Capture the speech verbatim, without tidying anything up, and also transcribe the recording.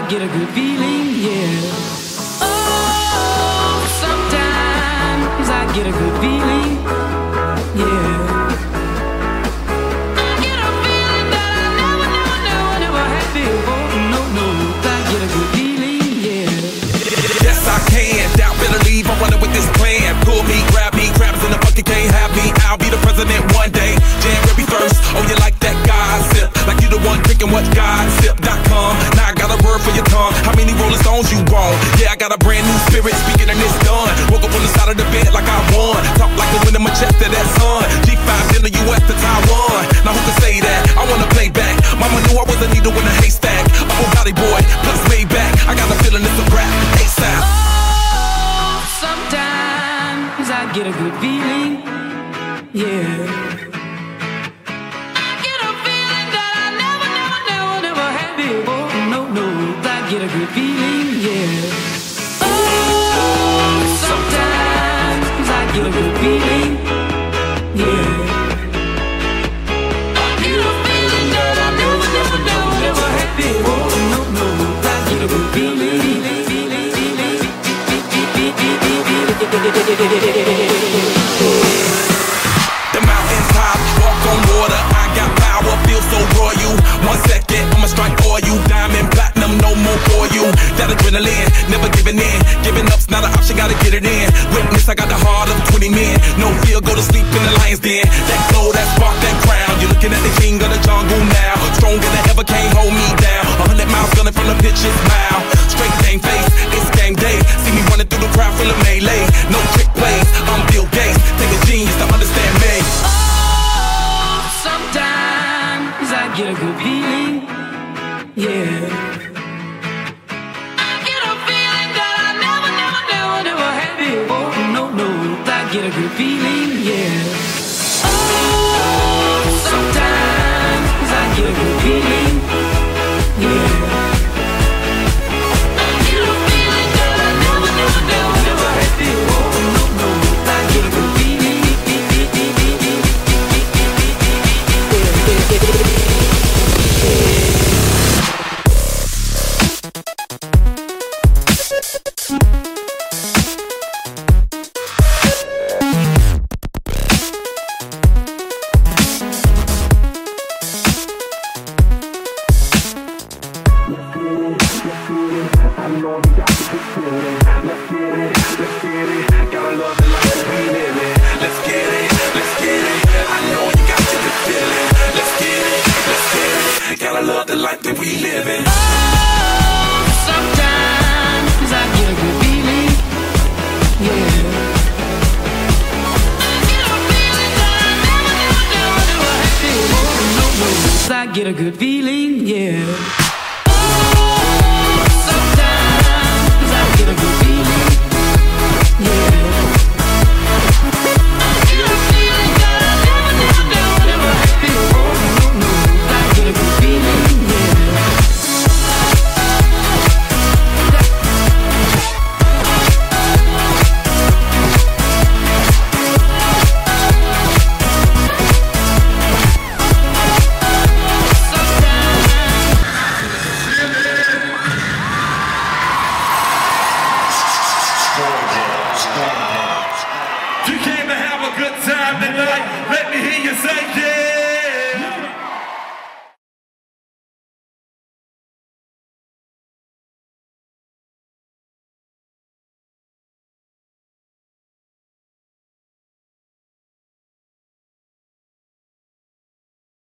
get a good feeling, yeah. Oh, sometimes I get a good feeling, yeah. I get a feeling that I never, never, never, never had before. No, no, I get a good feeling, yeah. Yes, I can. Doubt, better leave. I'm running with this plan. Pull me, grab me, crabs in the bucket can't have me. I'll be the president one day. January first. Oh, you like that gossip? Like you the one picking what gossip dot com. Now I got a word for your tongue. How many Rolling Stones you want? Yeah, I got a brand new spirit speaking and it's done. Woke up on the side of the bed like I won. Talk like the wind in my chest to that sun. G five in the U S to Taiwan. Now who can say that? I wanna play back. Mama knew I was a needle in a haystack. A full body boy, plus Maybach. I got a feeling it's a rap. ASAP. Oh, sometimes I get a good feeling, yeah. Get a good feeling, yeah. Oh, sometimes I get a good feeling, yeah. I get a feeling that I never, never, never, never had before. No, no, I get a good feeling, feeling, feeling. The mountains high, walk on water. I got power, feel so royal. One second, I'ma strike oil. Diamond, platinum, no more for you. That adrenaline, never giving in. Giving up's not an option, gotta get it in. Witness, I got the heart of twenty men. No fear, go to sleep in the lion's den. That glow, that spark, that crown. You're looking at the king of the jungle now. Stronger than ever, can't hold me down. A hundred miles gunning from the pitcher's mile. Straight game face, it's game day. See me running through the crowd full of melee. No trick plays, I'm Bill Gates. Take a genius to understand me. Oh, sometimes I get a good feeling, yeah. Get a good feeling, yeah. Oh, sometimes I get a good feeling, yeah. I get a feeling that I never, never, never, never had before. No, no, I get a good feeling. Get a good feeling, yeah. Oh, sometimes I get a good feeling, yeah. I get a feeling that I never, never, never, never had before. No, no, I get a good feeling, yeah. Strong